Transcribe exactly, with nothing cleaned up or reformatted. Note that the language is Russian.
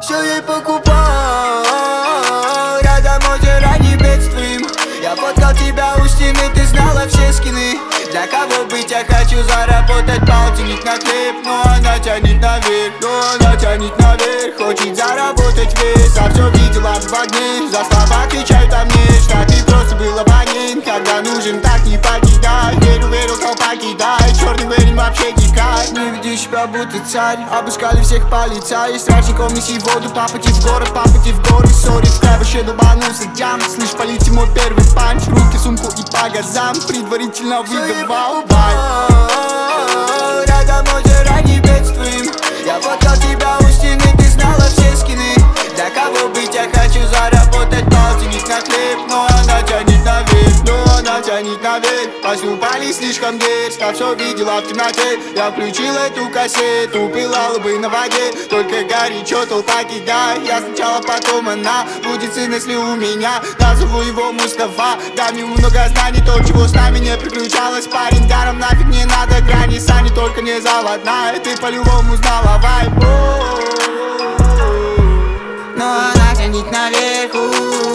Все ей покупал, рядом озеро не бедствуем. Я фоткал тебя у стены, ты знала все скины. Для кого быть я хочу заработать полтинник на хлеб. Но она тянет наверх, но она тянет наверх. Хочет заработать вес, а все видела в огне. За слова кричают о мне, что ты просто был абонент. Когда нужен, так не покидай. Верю, верю, то покидай. Черный верен вообще дикай. Не веди себя будто царь. Обыскали всех полицаи. Стражников неси воду, папати в город, папати в горы. Сори, в край вообще долбанулся дям. Слышь, полите мой первый панч. Руки в сумку и по газам. Предварительно выдавал бай. Рядом озеро не бедствуем. Я фоткал тебя у стены, ты знала все скины. Для кого быть я хочу заработать полтинник на хлеб. Но она тянет наверх, но она тянет наверх. Поступали слишком дерзко, все видела в темноте. Я включил эту кассету, пылала бы на воде. Только горячо, толпа кидай. Я сначала, потом она будет сын, если у меня. Назову его Мустафа. Дай мне много знаний, то, чего с нами не приключалось. Парень, даром нафиг не надо грани. Сани только не заводная, ты по-любому знала вайб. Но она тянет наверху.